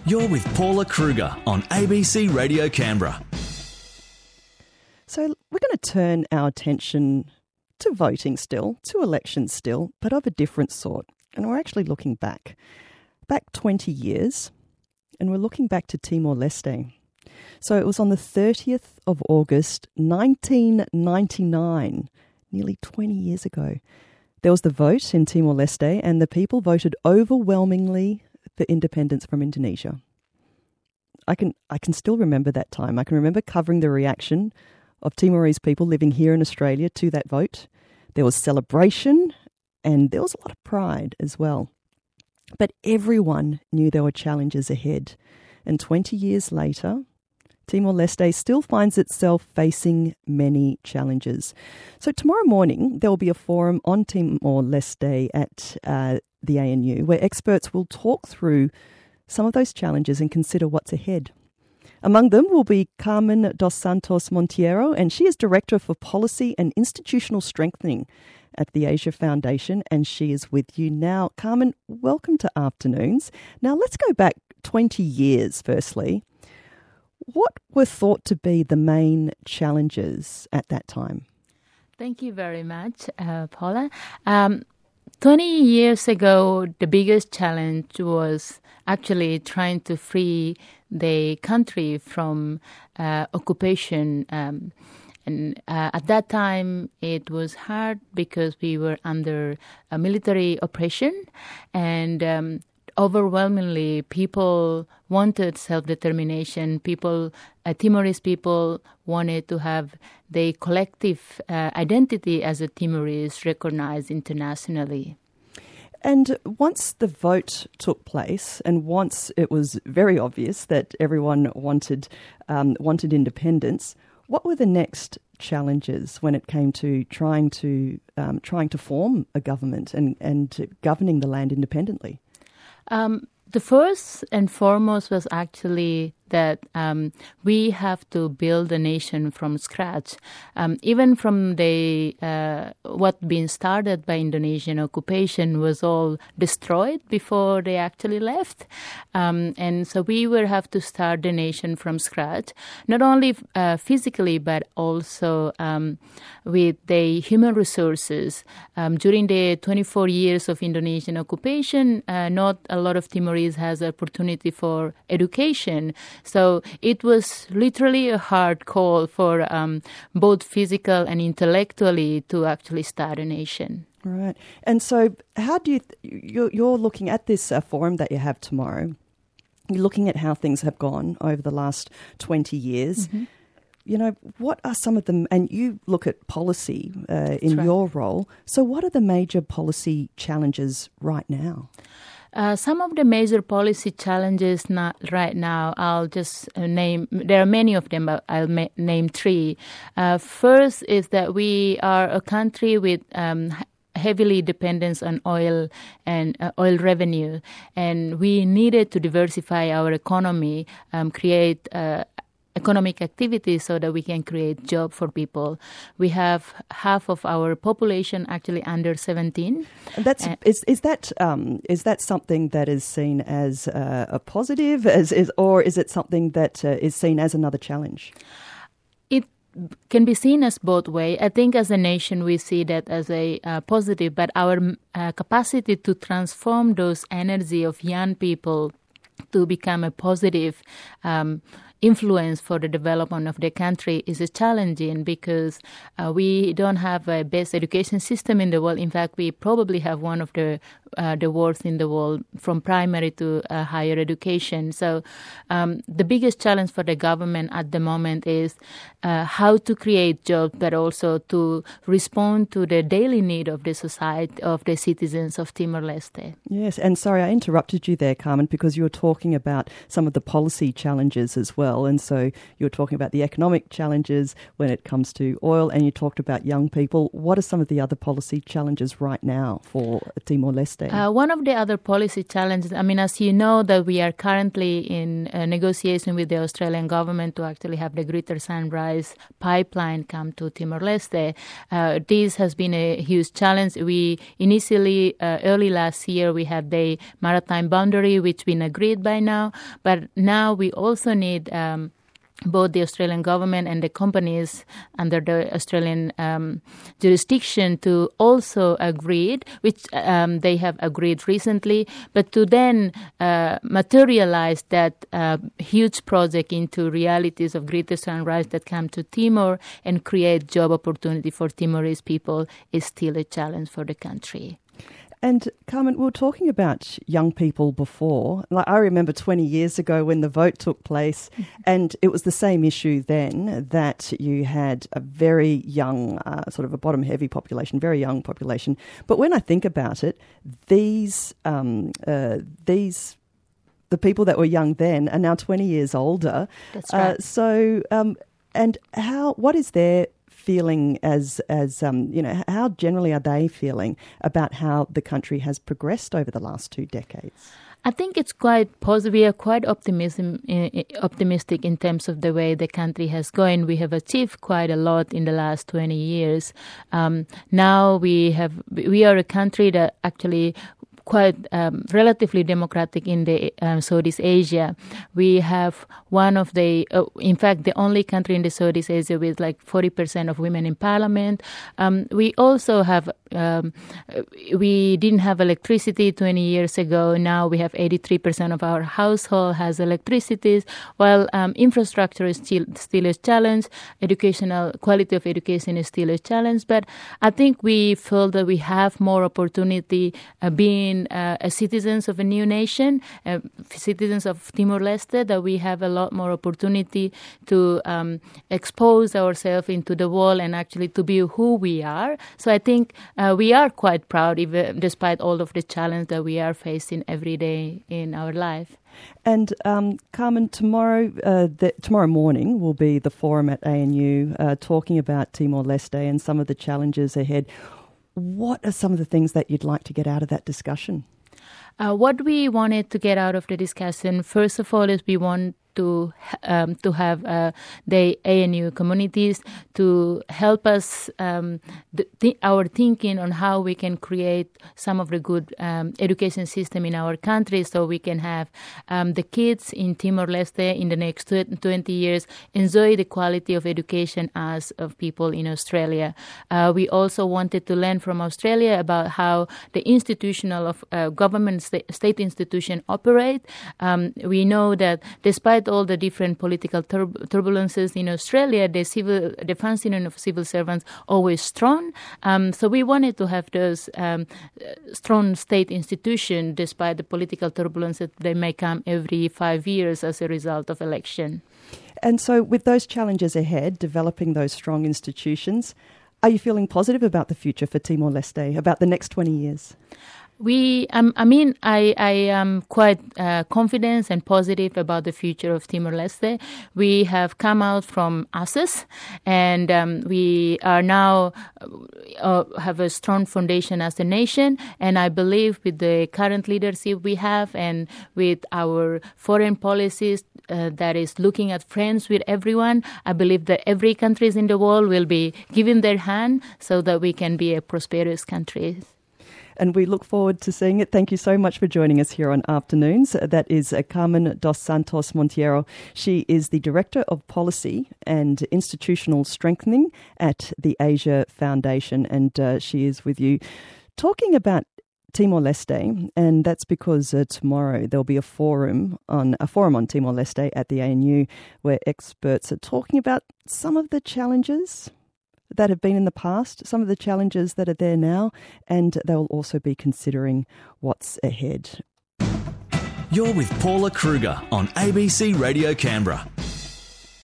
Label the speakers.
Speaker 1: You're with Paula Kruger on ABC Radio Canberra.
Speaker 2: So we're going to turn our attention to voting still, to elections still, but of a different sort. And we're actually looking back 20 years, and we're looking back to Timor-Leste. So it was on the 30th of August, 1999, nearly 20 years ago. There was the vote in Timor-Leste, and the people voted overwhelmingly for independence from Indonesia. I can still remember that time. I can remember covering the reaction of Timorese people living here in Australia to that vote. There was celebration and there was a lot of pride as well. But everyone knew there were challenges ahead. And 20 years later, Timor-Leste still finds itself facing many challenges. So tomorrow morning, there will be a forum on Timor-Leste at the ANU where experts will talk through some of those challenges and consider what's ahead. Among them will be Carmen dos Santos Monteiro, and she is Director for Policy and Institutional Strengthening at the Asia Foundation, and she is with you now. Carmen, welcome to Afternoons. Now, let's go back 20 years, firstly. What were thought to be the main challenges at that time?
Speaker 3: Thank you very much, Paula. 20 years ago, the biggest challenge was actually trying to free the country from occupation. And at that time, it was hard because we were under a military oppression, and overwhelmingly, people wanted self-determination. Timorese people wanted to have the collective identity as a Timorese recognized internationally.
Speaker 2: And once the vote took place, and once it was very obvious that everyone wanted independence, what were the next challenges when it came to trying to form a government and governing the land independently?
Speaker 3: The first and foremost was actually that we have to build a nation from scratch. Even from what been started by Indonesian occupation was all destroyed before they actually left. And so we will have to start the nation from scratch, not only physically, but also with the human resources. During the 24 years of Indonesian occupation, not a lot of Timorese has the opportunity for education. So it was literally a hard call for both physical and intellectually to actually start a nation.
Speaker 2: Right. And so how do you're looking at this forum that you have tomorrow, you're looking at how things have gone over the last 20 years. Mm-hmm. You know, what are some of them, and you look at policy in your role, so what are the major policy challenges right now?
Speaker 3: Some of the major policy challenges right now, I'll just name, there are many of them, but I'll name three. First is that we are a country with heavily dependence on oil and oil revenue, and we needed to diversify our economy, create economic activity so that we can create jobs for people. We have half of our population actually under 17.
Speaker 2: That's is that something that is seen as a positive, or is it something that is seen as another challenge?
Speaker 3: It can be seen as both ways. I think as a nation we see that as a positive, but our capacity to transform those energy of young people to become a positive influence for the development of the country is challenging because we don't have a best education system in the world. In fact, we probably have one of the worst in the world from primary to higher education. So the biggest challenge for the government at the moment is how to create jobs, but also to respond to the daily need of the society, of the citizens of Timor-Leste.
Speaker 2: Yes, and sorry, I interrupted you there, Carmen, because you were talking about some of the policy challenges as well. And so you were talking about the economic challenges when it comes to oil, and you talked about young people. What are some of the other policy challenges right now for Timor-Leste? Timor-Leste?
Speaker 3: One of the other policy challenges, as you know, that we are currently in negotiation with the Australian government to actually have the Greater Sunrise pipeline come to Timor-Leste. This has been a huge challenge. We initially, early last year, we had the maritime boundary, which been agreed by now, but now we also need both the Australian government and the companies under the Australian jurisdiction to also agree, which they have agreed recently, but to then materialize that huge project into realities of Greater Sunrise that come to Timor and create job opportunity for Timorese people is still a challenge for the country.
Speaker 2: And Carmen, we were talking about young people before. Like I remember 20 years ago when the vote took place, and it was the same issue then, that you had a very young, sort of a bottom-heavy population, very young population. But when I think about it, the people that were young then are now 20 years older.
Speaker 3: That's right.
Speaker 2: What is their feeling how generally are they feeling about how the country has progressed over the last 2 decades?
Speaker 3: I think it's quite positive. We are quite optimistic in terms of the way the country has gone. We have achieved quite a lot in the last 20 years. Now we are a country that actually quite relatively democratic in the Southeast Asia. We have one of the, in fact, the only country in the Southeast Asia with like 40% of women in parliament. We also have, we didn't have electricity 20 years ago. Now we have 83% of our household has electricity. While infrastructure is still a challenge, educational quality of education is still a challenge. But I think we feel that we have more opportunity being citizens of a new nation, citizens of Timor-Leste, that we have a lot more opportunity to expose ourselves into the world and actually to be who we are. So I think we are quite proud, even despite all of the challenge that we are facing every day in our life.
Speaker 2: And Carmen, tomorrow morning will be the forum at ANU talking about Timor-Leste and some of the challenges ahead. What are some of the things that you'd like to get out of that discussion?
Speaker 3: What we wanted to get out of the discussion, first of all, is we want to have the ANU communities to help us our thinking on how we can create some of the good education system in our country, so we can have the kids in Timor-Leste in the next 20 years enjoy the quality of education as of people in Australia. We also wanted to learn from Australia about how the institutional of government state institution operate. We know that despite all the different political turbulences in Australia, the functioning of civil servants always strong. So we wanted to have those strong state institutions despite the political turbulence that they may come every 5 years as a result of election.
Speaker 2: And so with those challenges ahead, developing those strong institutions, are you feeling positive about the future for Timor-Leste, about the next 20 years?
Speaker 3: I am quite confident and positive about the future of Timor-Leste. We have come out from ASES, and we are now have a strong foundation as a nation. And I believe with the current leadership we have and with our foreign policies that is looking at friends with everyone, I believe that every country in the world will be giving their hand so that we can be a prosperous country.
Speaker 2: And we look forward to seeing it. Thank you so much for joining us here on Afternoons. That is Carmen dos Santos Monteiro. She is the Director of Policy and Institutional Strengthening at the Asia Foundation, and she is with you talking about Timor-Leste, and that's because tomorrow there'll be a forum on Timor-Leste at the ANU where experts are talking about some of the challenges that have been in the past, some of the challenges that are there now, and they'll also be considering what's ahead.
Speaker 1: You're with Paula Kruger on ABC Radio Canberra.